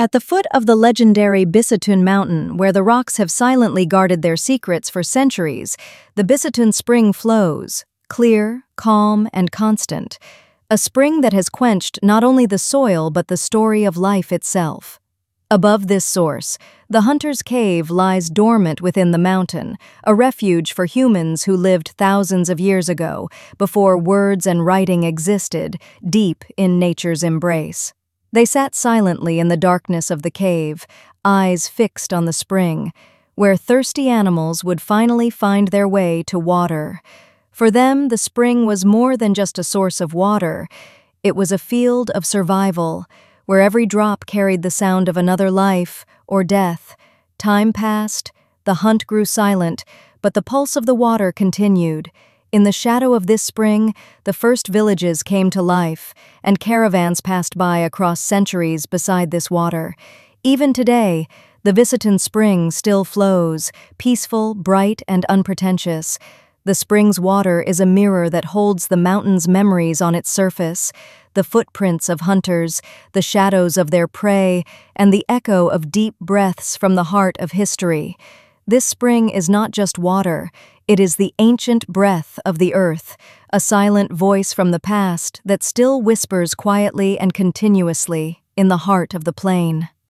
At the foot of the legendary Bisatun Mountain, where the rocks have silently guarded their secrets for centuries, the Bisatun Spring flows, clear, calm, and constant. A spring that has quenched not only the soil but the story of life itself. Above this source, the Hunter's Cave lies dormant within the mountain, a refuge for humans who lived thousands of years ago, before words and writing existed, deep in nature's embrace. They sat silently in the darkness of the cave, eyes fixed on the spring, where thirsty animals would finally find their way to water. For them, the spring was more than just a source of water. It was a field of survival, where every drop carried the sound of another life or death. Time passed, the hunt grew silent, but the pulse of the water continued. In the shadow of this spring, the first villages came to life, and caravans passed by across centuries beside this water. Even today, the Bisatun Spring still flows, peaceful, bright, and unpretentious. The spring's water is a mirror that holds the mountain's memories on its surface, the footprints of hunters, the shadows of their prey, and the echo of deep breaths from the heart of history. This spring is not just water, it is the ancient breath of the earth, a silent voice from the past that still whispers quietly and continuously in the heart of the plain.